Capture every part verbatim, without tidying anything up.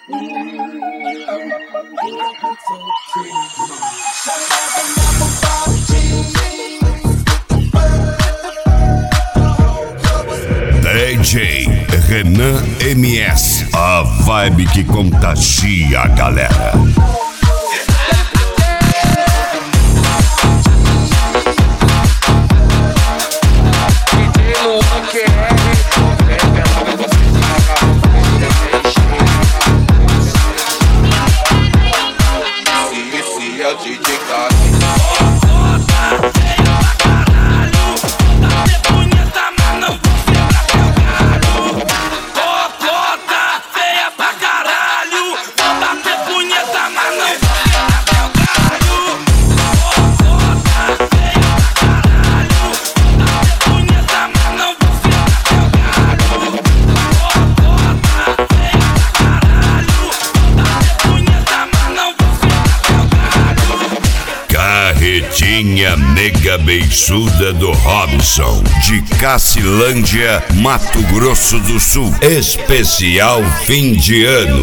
D J Renan M S, a vibe que contagia a galera. Carretinha nega beiçuda do Robson, de Cacilândia, Mato Grosso do Sul. Especial fim de ano.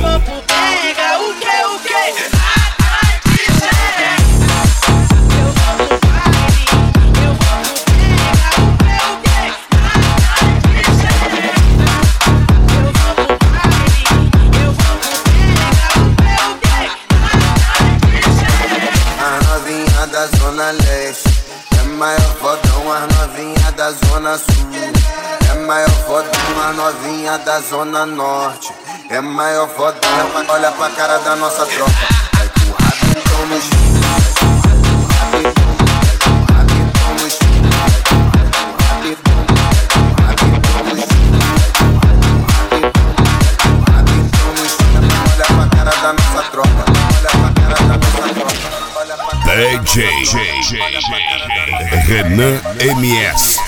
Da Zona Leste é maior fodão, as novinha da Zona Sul. É maior fodão, as novinha da Zona Norte. É maior fodão, olha pra cara da nossa tropa. Vai com o rabetão no chão, vai com o rabetão no chão, vai com o rabetão no chão. Olha pra cara da nossa tropa, olha pra cara da nossa tropa. D J Renan M S.